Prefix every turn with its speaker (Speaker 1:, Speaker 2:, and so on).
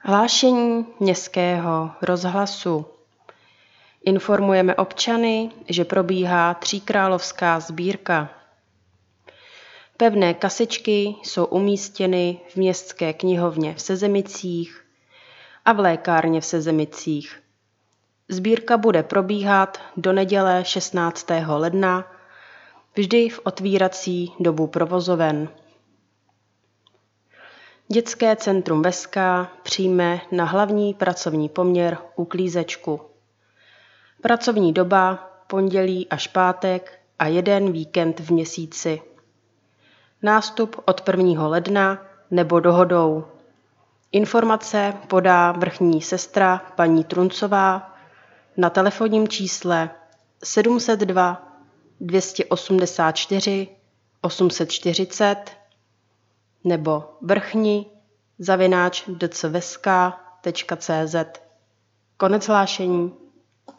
Speaker 1: Hlášení Městského rozhlasu. Informujeme občany, že probíhá tříkrálovská sbírka. Pevné kasičky jsou umístěny v Městské knihovně v Sezemicích a v lékárně v Sezemicích. Sbírka bude probíhat do neděle 16. ledna, vždy v otvírací dobu provozoven. Dětské centrum Veska přijme na hlavní pracovní poměr uklízečku. Pracovní doba pondělí až pátek a jeden víkend v měsíci. Nástup od 1. ledna nebo dohodou. Informace podá vrchní sestra paní Truncová na telefonním čísle 702 284 840 nebo vrchni@dcveska.cz. Konec hlášení.